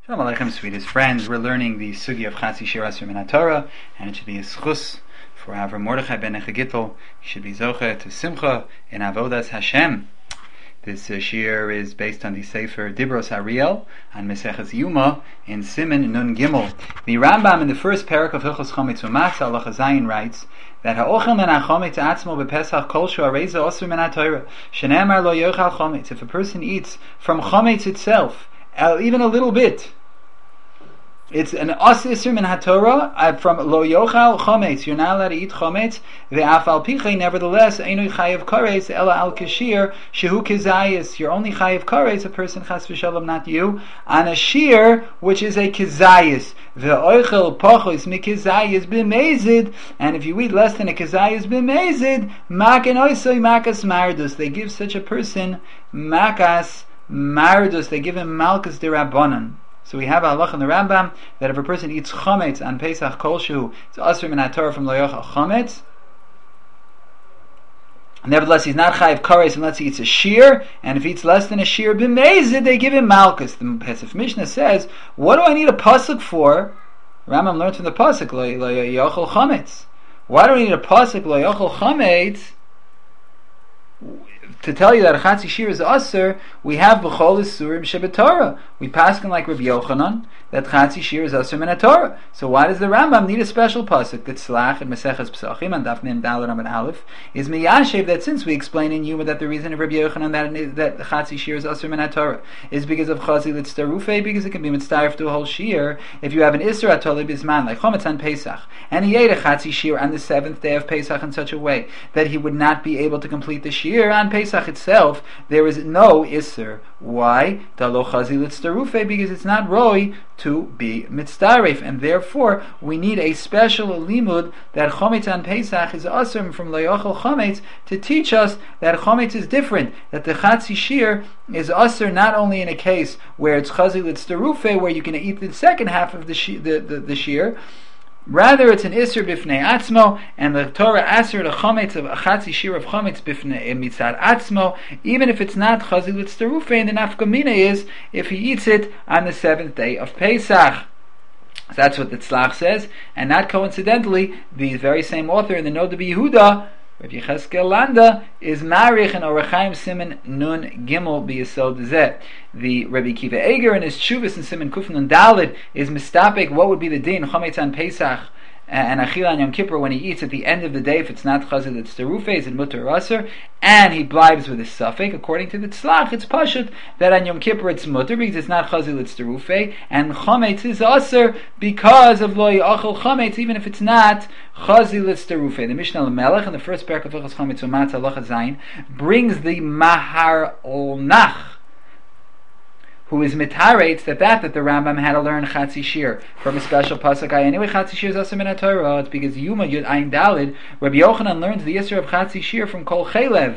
Shalom Aleichem, sweetest friends. We're learning the Sugi of Chatzi Shir Asur Min HaTorah, and it should be a schus for Avram Mordechai ben Echagittel. He should be zoche to Simcha in Avodas Hashem. This shir is based on the Sefer Dibros Ariel and Meseches Yuma in Siman Nun Gimel. The Rambam in the first parak of Hilchos Chometz U'Matzah Halacha Zayin writes that ha'ochel min ha'chometz atzmo b'Pesach kol shu areza osur min ha'Torah shenemar lo yochal chometz. If a person eats from chometz itself, even a little bit, it's an osir min haTorah from lo yochal chometz. You're not allowed to eat chometz. Ve'af al pichei, nevertheless, einu chayav kares ela al kashir shehu kizayis. You're only chayav kares, a person chas v'shalom, not you, on a shir which is a kizayis. Ve'oichel pochos mikizayis b'mezid, and if you eat less than a kizayis b'mezid, makan oisoi makas mardus. They give such a person makas mardus. They give him malchus derabbanan. So we have a halach in the Rambam that if a person eats chometz on Pesach Kolshu, it's asur min haTorah from lo yochal chometz. Nevertheless, he's not chayiv kares unless he eats a shear, and if he eats less than a shear b'mezid, they give him malchus. The Pesach Mishnah says, what do I need a pasuk for? Rambam learned from the pasuk lo yochal chometz. Why do we need a pasuk lo yochal chometz? To tell you that a Chatzi Shir is Asur, we have B'chol Isurim Shebetorah. We paskin like Rabbi Yochanan that Chatzi Shir is Asur Min HaTorah. So why does the Rambam need a special pasuk that Tzlach and Maseches Pesachim and Daf Mem Daled Amud Aleph is Miyashev, that since we explain in Yuma that the reason of Rabbi Yochanan that Chatzi Shir is Asur Min HaTorah is because of Chazi Litztarufei, because it can be mitzdaref to a whole Shir. If you have an Isser Atoli Bisman like Chometz on Pesach, and he ate a Chatzi Shir on the 7th day of Pesach in such a way that he would not be able to complete the Shir on Pesach itself, there is no Isser. Why? Because it's not roi to be mitzdaref, and therefore we need a special limud that chometz on Pesach is asur from lo yochal chometz to teach us that chometz is different, that the Chatzi Shir is asur not only in a case where it's chazi litzdarufe, where you can eat the second half of the shir. Rather, it's an Isser b'fnei atzmo, and the Torah asser the chometz of a Chatzi Shir of chometz b'fnei mitzad atzmo, even if it's not chazi litzdarufe, and the nafkamina is if he eats it on the 7th day of Pesach. So that's what the Tzlach says, and not coincidentally, the very same author in the Noda B'Yehuda, Rabbi Yecheskel Landa, is marich and Orach Chaim Siman Nun Gimel B'Yesod Zeh. The Rabbi Kiva Eger in his Tshuvas in Siman Kuf Nun Daled is mistapik what would be the din chometz on Pesach and Achila on Yom Kippur when he eats at the end of the day. If it's not chazil, it's terufe, is it mutter or aser, and he blibes with a suffix. According to the Tzlach, it's pashut that on Yom Kippur it's mutter because it's not chazil, it's terufe, and chometz is aser because of lo yachol chometz, even if it's not chazil, it's terufe. The Mishnah Lamelech in the first parak of Hilchos Chometz U'Matzah Halacha Zayin brings the Mahar Olnach, who is mitarates that the Rambam had to learn Chatzi Shir from a special pasuk. Anyway, Chatzi Shir is asur min haTorah. It's because Yuma Yud Ayin Dalid, Rabbi Yochanan learns the Isser of Chatzi Shir from Kol Chelev,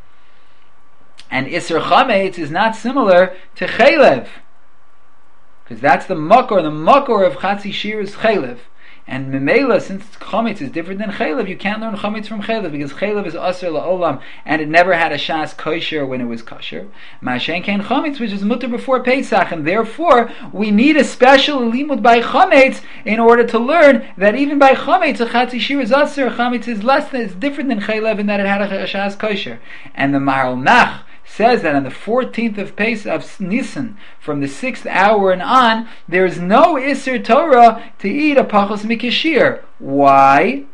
and Isser Chametz is not similar to Chelev, because that's the makor. The makor of Chatzi Shir is Chelev. And Memela, since Chometz is different than Chelev, you can't learn Chometz from Chelev, because Chelev is Asur La'olam, and it never had a Shas Kosher when it was Kosher. Ma'ashen Ken Chometz, which is Mutter before Pesach, and therefore we need a special limud by Chometz in order to learn that even by Chometz, a Chatzi Shir is Asur, Chometz is less than, it's different than Chelev in that it had a Shas Kosher. And the Maharal Nach says that on the 14th of Pesach of Nisan, from the 6th hour and on, there is no Isser Torah to eat a pachos mikashir. Why?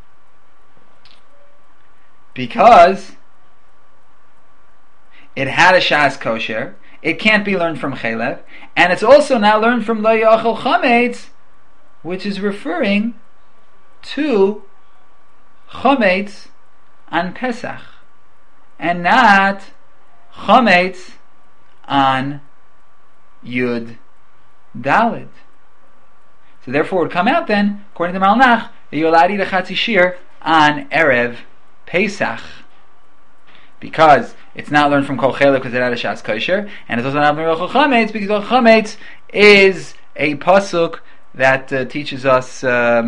Because it had a shas kosher, it can't be learned from Chelev, and it's also now learned from lo yachol chometz, which is referring to chometz on Pesach, and not chometz on Yud Dalid. So therefore it would come out then, according to Malnach, that you're allowed to eat a Chatzi Shir on Erev Pesach, because it's not learned from Kol Chelev because it had a Shas Kosher, and it's also not learned from Chometz because Chometz is a pasuk that teaches us,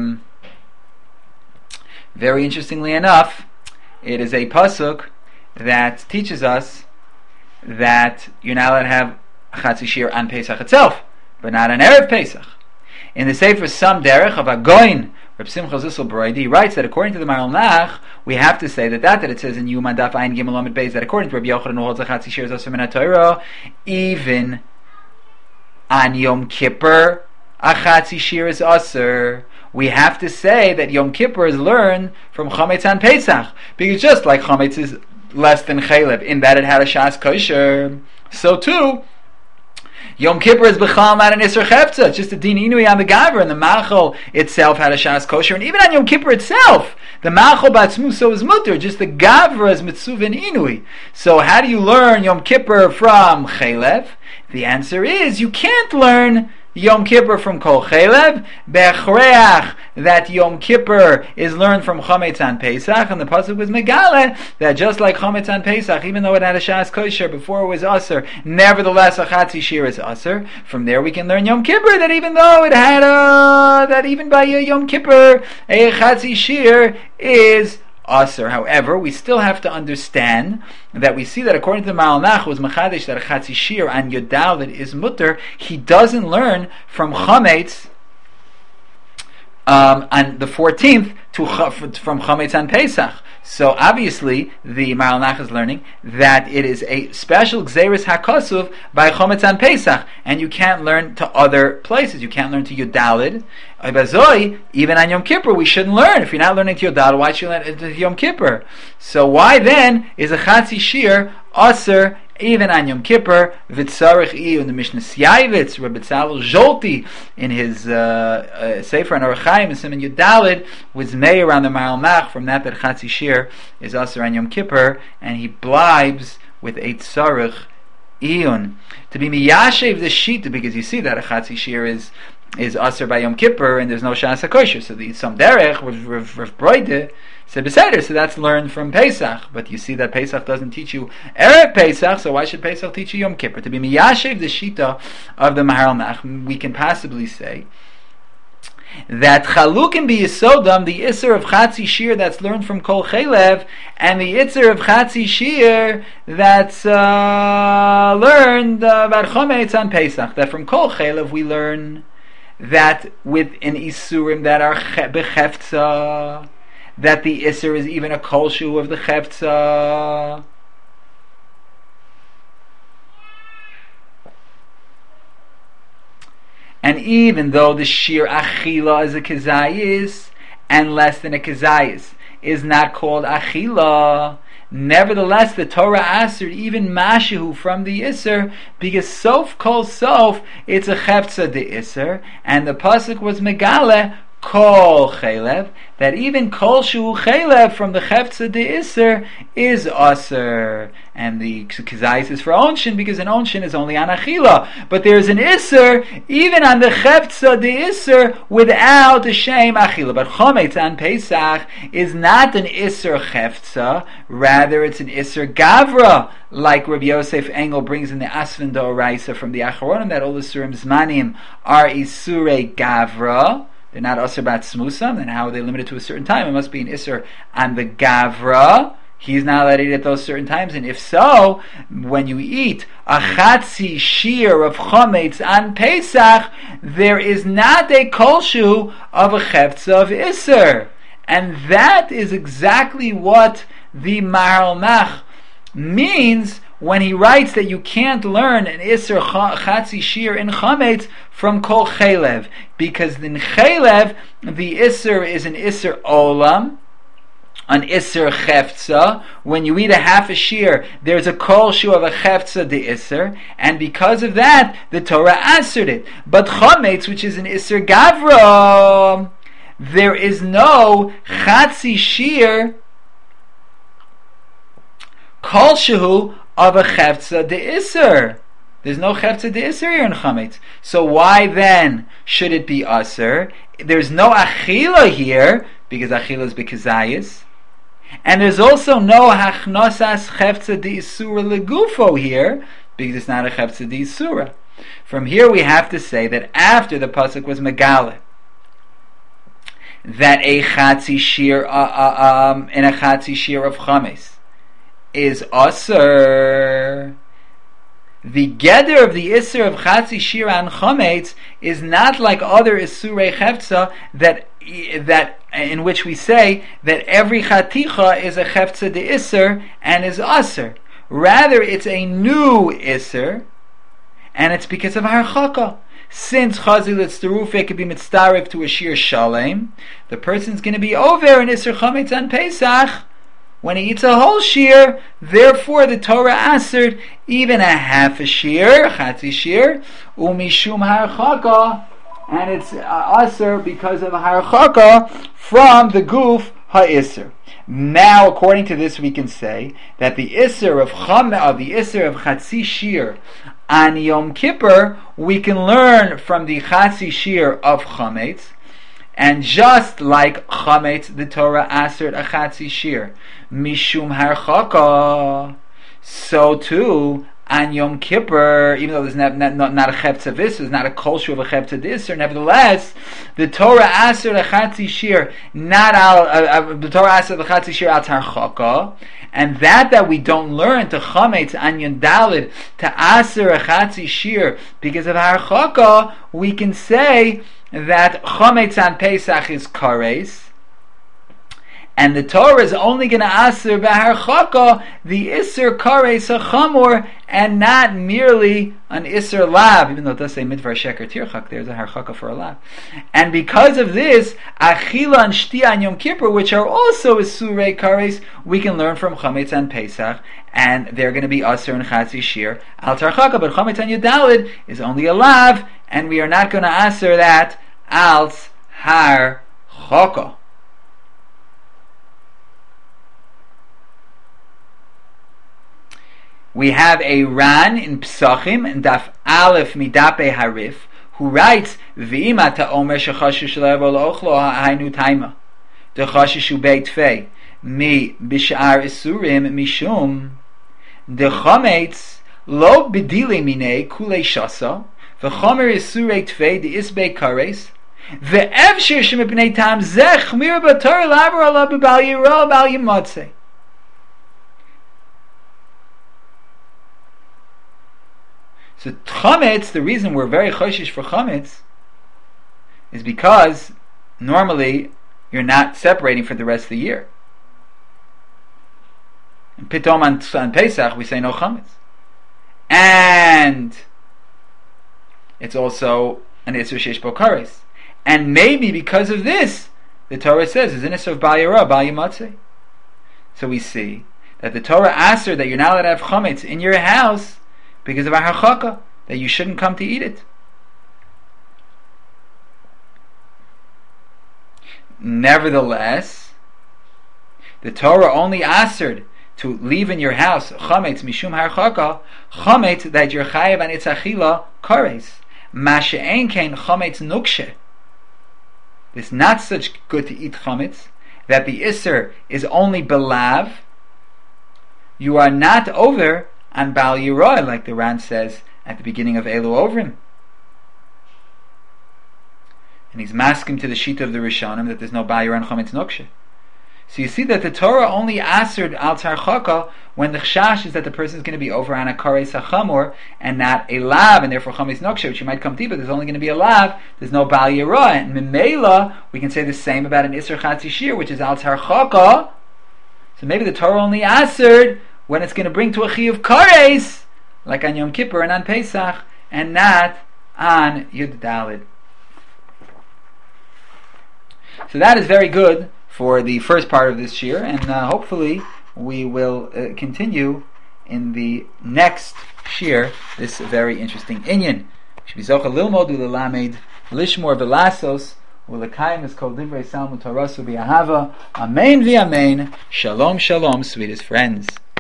very interestingly enough, it is a pasuk that teaches us that you're not allowed to have Chatzi Shir on Pesach itself, but not on Erev Pesach. In the Sefer Sam Derech of Agoin, Reb Simcha Zissel Broidi, he writes that according to the Maral Nach, we have to say that it says in Yuma Daf Ayin Gimel Lamed Beis, that according to Rabbi Yochanan who holds a Chatzi Shir is Asur Min HaTorah, even on Yom Kippur, a Chatzi Shir is Asur. We have to say that Yom Kippur is learned from Chametz on Pesach, because just like Chametz is less than Chaylev in that it had a Shas Kosher, so too Yom Kippur is B'chal not an Isser Chefza. It's just a Din Inui on the Gavra, and the Machal itself had a Shas Kosher, and even on Yom Kippur itself, the Machal Batzmuso is Mutter, just the Gavra is Mitzuvin Inui. So how do you learn Yom Kippur from Chaylev? The answer is, you can't learn Yom Kippur from Kol Chaylev, Bechreach, that Yom Kippur is learned from Chametz on Pesach, and the pasuk was Megale, that just like Chametz on Pesach, even though it had a Shas Kosher before it was Aser, nevertheless a Chatzi Shir is Aser. From there we can learn Yom Kippur, that even though it had that even by Yom Kippur, a Chatzi Shir is Aser. However, we still have to understand that we see that according to the Maral Nach was Machadish that a Chatzi Shir on Yodal that is Mutter, he doesn't learn from Chametz on the 14th from Chametz on Pesach. So obviously the Maral Nach is learning that it is a special Gzeres HaKosuv by Chametz on Pesach, and you can't learn to other places. You can't learn to Yodalid. Even on Yom Kippur we shouldn't learn. If you're not learning to Yodalid, why should you learn to Yom Kippur? So why then is a Chatzi Shir Aser even on Yom Kippur? V'tzarech in the Mishnah Siyavitz, Rebbe Tzalel Zolti in his Sefer on Orach Chaim and Siman Yudalid was meir on the Maral Nach from that Chatzi Shir is Aser on Yom Kippur, and he blibes with a tzarech iyun to be miyashev the shita, because you see that a Chatzi Shir is Aser by Yom Kippur and there's no Shas HaKosher. So the Sam Derech with Rav Broide said Beseder, so that's learned from Pesach. But you see that Pesach doesn't teach you Erev Pesach, so why should Pesach teach you Yom Kippur? To be miyashev the shita of the Maharal Nach, we can possibly say that Chalukim bi Yisodam, the Isser of Chatzi Shir that's learned from Kol Chaylev, and the Isser of Chatzi Shir that's learned about Chometz on Pesach. That from Kol Chaylev we learn that with an Isurim that are Bechefza, that the Isser is even a Kolshu of the Chefza. And even though the Shir Achila is a Kezayis, and less than a Kezayis is not called Achila, nevertheless the Torah answered even Mashihu from the Isser, because Sof Kol Sof, it's a Chefza de Isser, and the Pasuk was Megale Kol Chaylev, that even Kol Shu Chaylev from the Chefza de Isser is Aser. And the Kizayis is for Onshin, because an Onshin is only on Achila. But there's an Isser, even on the Chefza de Isser, without the Shem Achila. But Chometz on Pesach is not an Isser Chefza, rather it's an Isser Gavra, like Rabbi Yosef Engel brings in the Asvan D'Oraisa from the Acharonim, that all the Surim Zmanim are Isure Gavra. They're not Asr Bat Smusam, then how are they limited to a certain time? It must be an Isser on the Gavra. He's not allowed to eat at those certain times, and if so, when you eat a Chatzi Shir of Chometz on Pesach, there is not a Kolshu of a Chefza of Isser. And that is exactly what the Maharal Nach means when he writes that you can't learn an Isser Chatzi Shir in Chametz from Kol Chaylev, because in Chaylev the Isser is an Isser Olam, an Isser Chefza. When you eat a half a shear, there's a Kol Shu of a Chefza de Isser, and because of that the Torah answered it. But Chametz, which is an Isser Gavra, there is no Chatzi Shir Kol Shu of a Chefza de Isser. There's no Chefza de Isser here in Chametz. So why then should it be Aser? There's no Achila here, because Achila is Bekazayis. And there's also no Hachnosas Chefza de Isura Legufo here, because it's not a Chefza de Isura. From here we have to say that after the Pasuk was Megale, that a Chatzi Shir, in a Chatzi Shir of Chametz, is Aser. The geder of the Isser of Chatzi Shira and Chometz is not like other Isurei Chefza that in which we say that every Chaticha is a Chefza de Isser and is Aser. Rather, it's a new Isser, and it's because of Harchaka. Since Chazil Tzarufeh could be mitzaref to a Shir Shalem, the person's going to be over an Isser Chometz on Pesach when he eats a whole shear. Therefore, the Torah answered even a half a shear, chatzi shear, umishum harchaka, and it's aser because of harchaka from the guf ha'isser. Now, according to this, we can say that the isser of chatzi shear on Yom Kippur, we can learn from the chatzi shear of chametz. And just like chametz, the Torah answered a chatzi shear mishum harchaka. So too on Yom Kippur, even though there's not a chefza vis, there's not a culture of a chefza disser. Nevertheless, the Torah answered a chatzi shear not al. The Torah answered the chatzi shear al harchaka, and that we don't learn to chametz on Yom Daled to answer a chatzi shear because of harchaka, we can say that Chometz on Pesach is kares, and the Torah is only going to aser b'harchaka the iser kares hachamor, and not merely an iser lav, even though it does say midvar sheker tirchak, there's a harchaka for a lav. And because of this, achila and shtia on Yom Kippur, which are also isurei kares, we can learn from Chometz on Pesach, and they're going to be aser and chatzi shir al tarchaka, but Chometz on Yudalid is only a lav, and we are not going to aser that als har choko. We have a Ran in Psachim and Daf Aleph Midape Harif who writes V'ima ta'omer shechashish le'evo lo'ochlo ha'aynu taima dechashishu beit fei mi b'sha'ar isurim mishum dechametz lo b'dile minei kulei shasa v'chomer isurei tfei de'isbei kares ve'evshir shemipnei tam zech mir b'tor lavar ala b'bal yiro b'al yimatzeh. So chametz, the reason we're very choshish for chametz is because normally you're not separating for the rest of the year. And pitom on Pesach we say no chametz, and it's also an isur sheish bo kares. And maybe because of this, the Torah says is an isur of bal yira bal yimatzeh. So we see that the Torah asks that you're not allowed to have chametz in your house because of a harchaka, that you shouldn't come to eat it. Nevertheless, the Torah only answered to leave in your house chametz mishum harchaka, chametz that you're chayav and it's achila kares. Masha'en kein chametz nukshe. It's not such good to eat chametz that the isser is only belav. You are not over on Bal Yiroi, like the Ran says at the beginning of Elu Ovrim. And he's masking to the sheet of the Rishonim that there's no Bal Yiroi and Chometz Nukshe. So you see that the Torah only answered al tarchaka when the chashash is that the person is going to be over on a kares hachamor and not a lav, and therefore Chometz Nukshe, which you might come to, but there's only going to be a lav, there's no Bal Yiroi. And Mimela, we can say the same about an Isser Chatzi Shir, which is al tarchaka. So maybe the Torah only answered when it's going to bring to a chi of kares, like on Yom Kippur and on Pesach, and not on Yud Dalid. So that is very good for the first part of this year, and hopefully we will continue in the next shir this very interesting inyan. Shbizocha lilmod ulelamed lishmor velasos ulekayim is called divrei salmut harasu bi'ahava. Amen v'amen. Shalom shalom, sweetest friends.